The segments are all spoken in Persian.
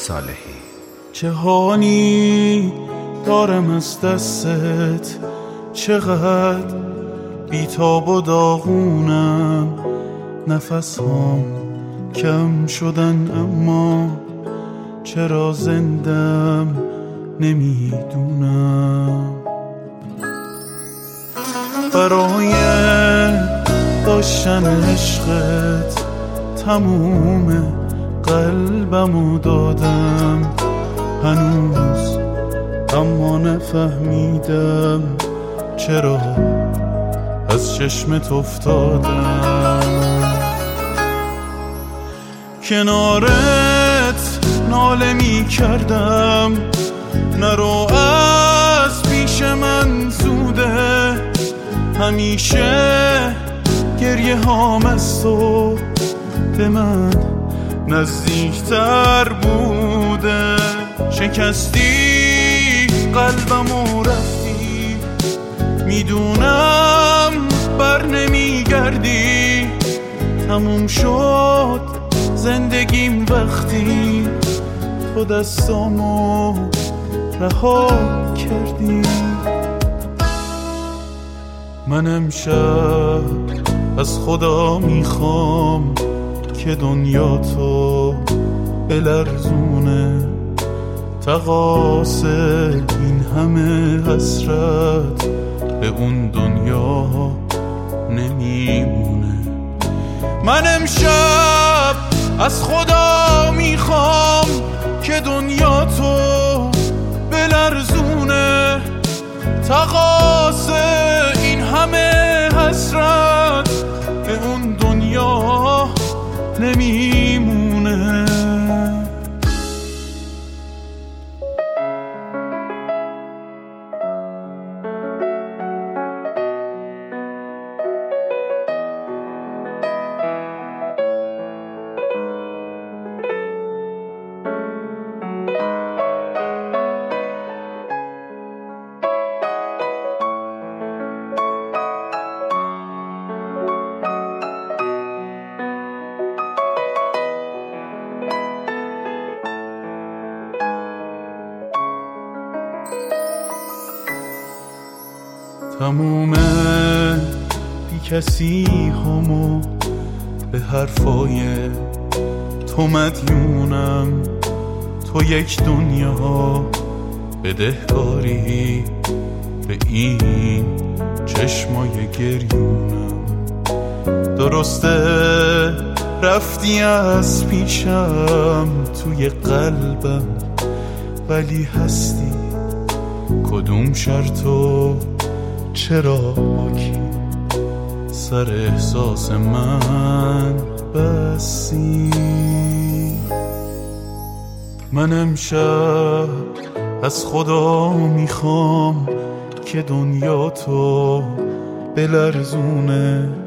صالحی. جهانی دارم از دستت، چقدر بیتاب و داغونم، نفس هام کم شدن اما چرا زندم نمیدونم. برای داشتن عشقت تموم قلبمو دادم هنوز، اما نفهمیدم چرا از چشمت افتادم. کنارت ناله می کردم نرو از پیش من زوده، همیشه گریه هام از تو به من نزدیکتر بوده. شکستی قلبمو رفتی، میدونم بر نمیگردی. تموم شد زندگیم وقتی تو دستامو رها کردی. من امشب از خدا میخوام که دنیا تو بلرزونه، تقاصر این همه حسرت به اون دنیا نمیمونه. من امشب از خدا میخوام که دنیا تو بلرزونه، تقاصر این همه حسرت به اون دنیا نمیمونه. تموم بی کسی همو به حرفای تو مدیونم، تو یک دنیا بدهکاری به این چشمای گریونم. درسته رفتی از پیشم توی قلبم، ولی هستی کدوم شرطو چرا باکی سر احساس من بسی. من امشب از خدا میخوام که دنیا تو بلرزونه،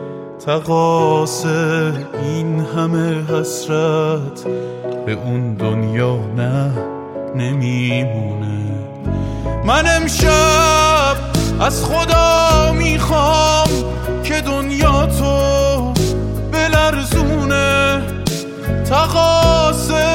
تقاصر این همه حسرت به اون دنیا نه نمیمونه. من امشب از خدا میخوام که دنیا تو بلرزونه، تقاصر